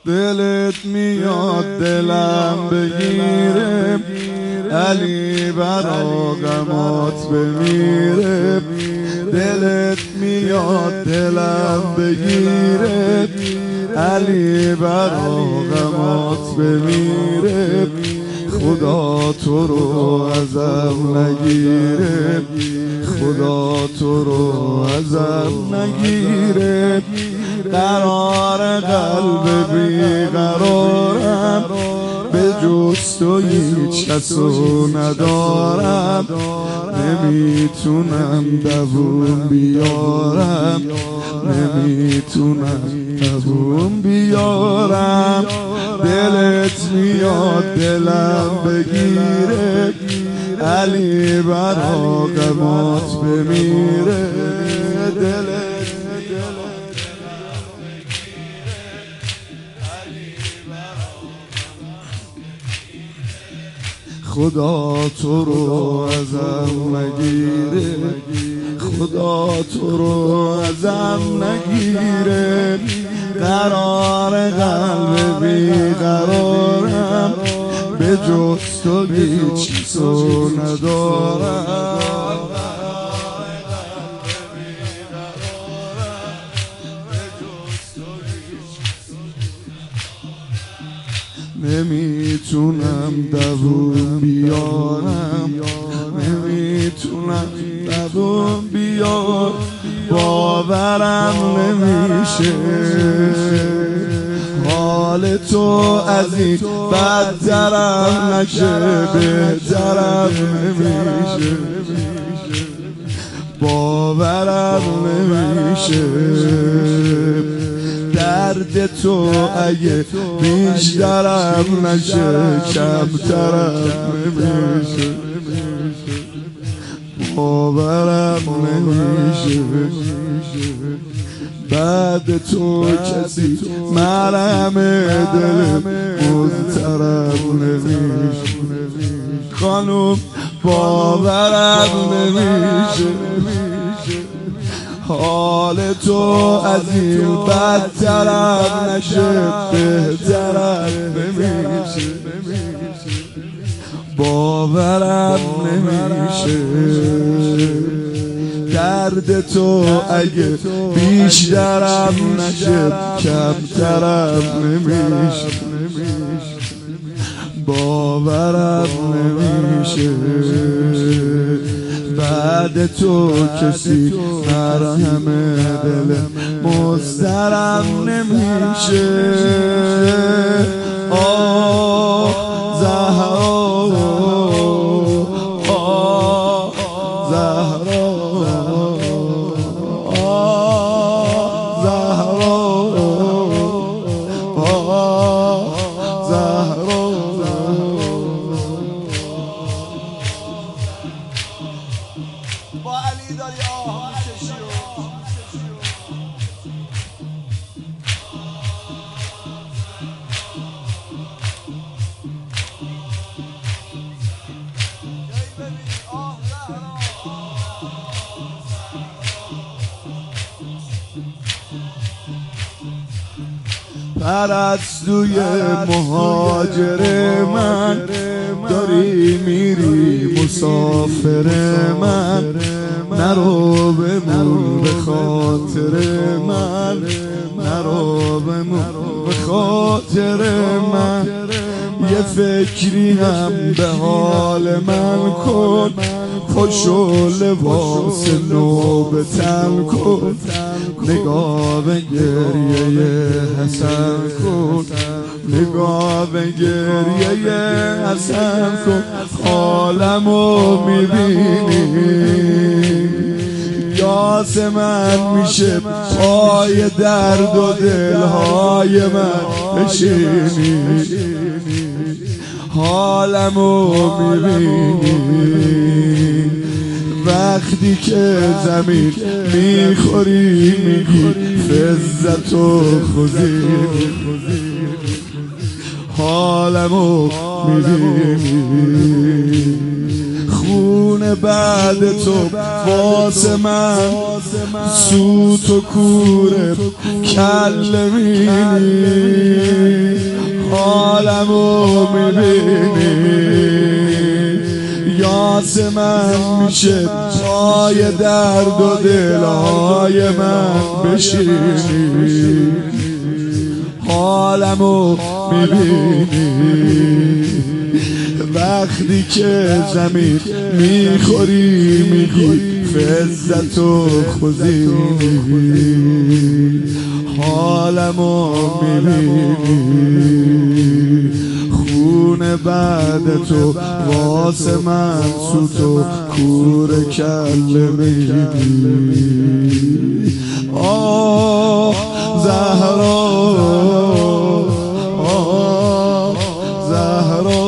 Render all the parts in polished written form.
دلت میاد دلم بگیره، علی برا غمات بمیره. دلت میاد دلم بگیره، علی برا غمات بمیره. خدا تو رو ازم نگیره، خدا تو رو ازم نگیره. قرار قلب بیقرارم، به جز تو هیچ کسو ندارم. نمیتونم دووم بیارم، نمیتونم دووم بیارم. دلت میاد دلم بگیره، علی برا غمات بمیره. دلت خدا تو رو ازم نگیره، خدا تو رو ازم نگیره. قرار قلب بیقرارم، به جز تو هیچ چیزو ندارم. نمیتونم دووم بیارم، نمیتونم دووم بیارم. باورم نمیشه حال تو از این بدترم نشه، بهترم نمیشه. باورم نمیشه درد تو اگه بیشترم نشه، کمترم نمیشه. باورم نمیشه بعد تو کسی مرهم دل مضطرب نمیشه. خانوم باورم نمیشه حال تو از این بدترم نشه، بهترم نمیشه. باورم نمیشه درد تو اگه بیشترم نشه، کمترم نمیشه. باورم نمیشه بعد تو کسی مرهم دل مضطرب نمیشه. آه زهرا، آه زهرا، آه زهرا، آه زهرا. با علی داری آه میکشی پرستوی مهاجر من، داری میری مسافر من. نرو بمون به خاطر من، نرو بمون به خاطر من. یه فکری هم به حال من کن، پشو لباس نو به تن کن. نگاه به گریه حسن کن، نگاه به گریه حسن کن. حالمو میبینی یاس من میشه پای درد و دلهای من بشینی. حالمو میبینی وقتی که زمین میخوری میگی فزت و خوزی. حالمو میبینی خون بعد تو واسه من سوت و کوره کله مینی حالمو میبینی یاسه من میشه پای درد و دلهای من بشینی حالمو میبینی وقتی که زمین میخوری میگی فزت و خوزینی حالمو میبینی خون بعد تو واسه من سوت و کور کله میبینی آه زهرا آه زهرا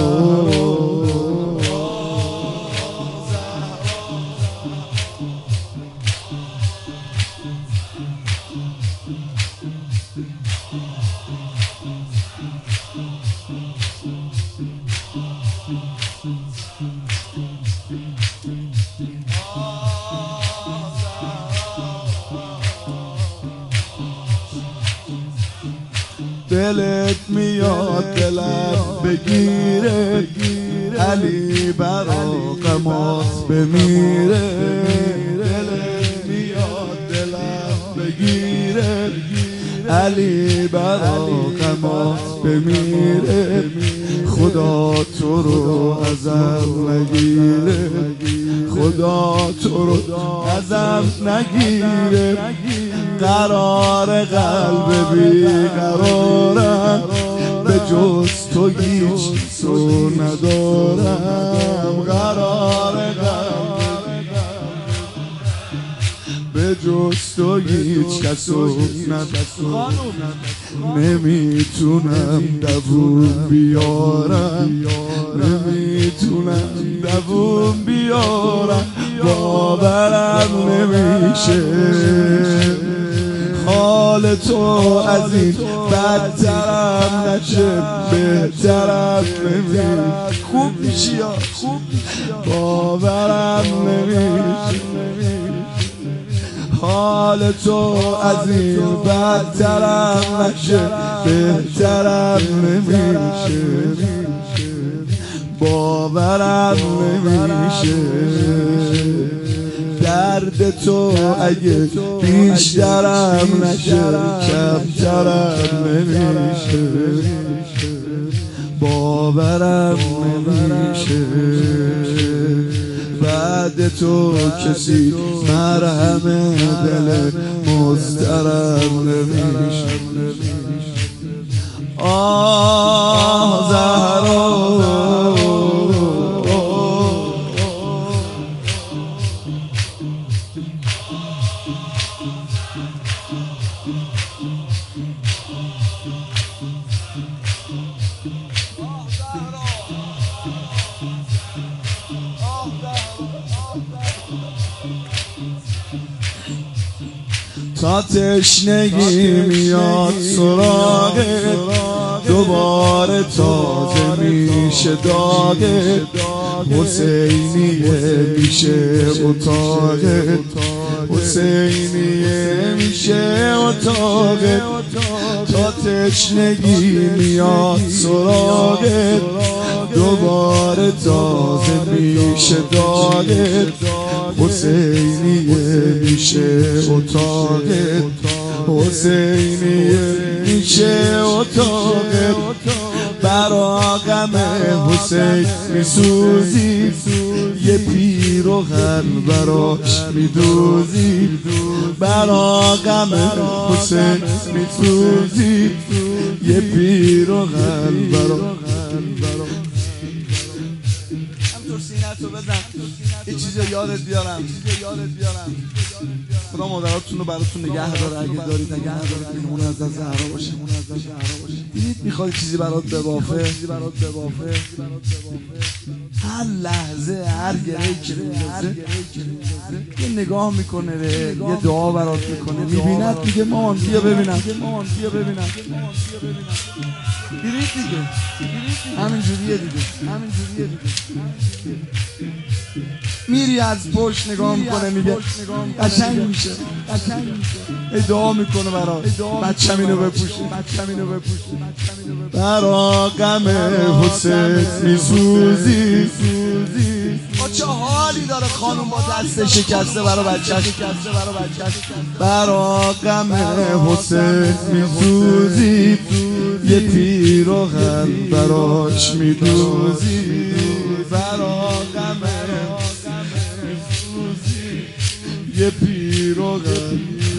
دلت میاد دلم بگیره علی برا غمات بمیره دلت میاد دلم بگیره علی برا غمات بمیره خدا تو رو ازم نگیره خدا تو رو ازم نگیره قرار قلب بی قرارم به جز تو هیچ تو ندارم قرار قلب به جز تو هیچ کسو ندارم نمیتونم دووم بیارم نمیتونم دووم بیارم باورم نمیشه حال تو از این بدترم نشه بهترم نمیشه خوب میشی باورم نمیشه حال تو از این بدترم نشه بهترم نمیشه باورم نمیشه درد تو اگه بیشترم نشه کمترم نمیشه باورم نمیشه بعد تو کسی مرهم دل مضطرم نمیشه آه زهرا تا تشنگی میاد سراغت دوباره تازه میشه داغت حسینیه میشه اتاقت حسینیه میشه اتاقت تا تشنگی میاد سراغت دوباره تازه میشه داغت حسینیه میشه اتاقت حسینیه میشه اتاقت برا غم حسین میسوزی یه پیروغن براش میدوزی برا غم حسین میسوزی یه پیروغن براش سینتو بزن یه چیزی یادت بیارم خدا مادراتون رو براتون نگه داره اگه دارید نگه دارید اون از زهرا باشه دیدید میخواد چیزی برات ببافه هر لحظه هر گرهی که میندازه یه نگاه میکنه به یه دعا برات میکنه میبیند میگه مان بیا ببینم دیدید دیگه همین جوریه دیگه میری از پشت نگاه میکنه میگه قشنگ میشه، دعا میکنه برا بچم اینو بپوشه، برا غم حسین میسوزی. چه حالی داره خانوم با دست شکسته برا بچه‌ش، برا غم حسین میسوزی، یه پیراهن براش میدوزی، برا غم یه پیراهن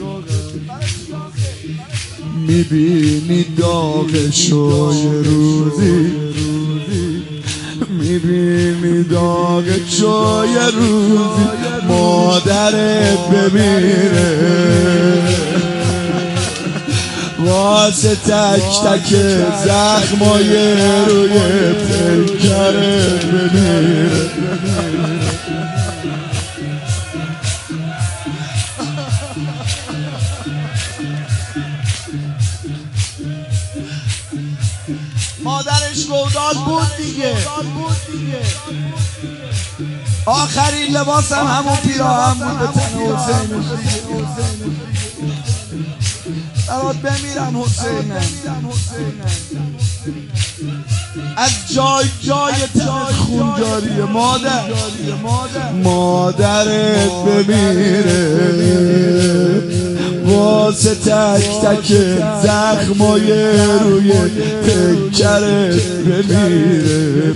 میبینی داغشو یه روزی، میبینی داغشو یه روزی، مادرت بمیره واسه تک تک زخمای روی پیکرت بمیره. مادرش گودال بود دیگه، آخرین لباس هم همون پیراهن بود به تن حسین. برات بمیرم حسینم، از جای جای تن خون جاریه، مادرت بمیره واسه تک تک زخمای روی پیکرت بمیره،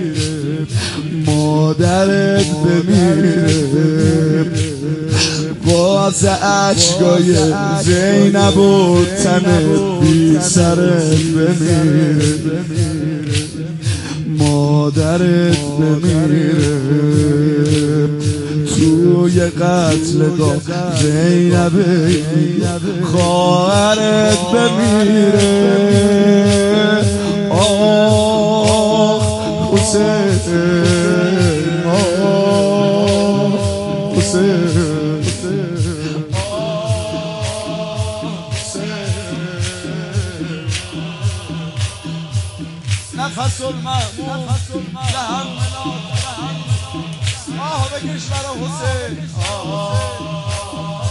مادرت بمیره واسه عشقای زینب و تنت بی سرت بمیره، مادرت بمیره توی قتلگاه زینب خواهرت بمیره. آه حسین، آه حسین، نفس المأمون لهم مناد، آه بکش برا حسین.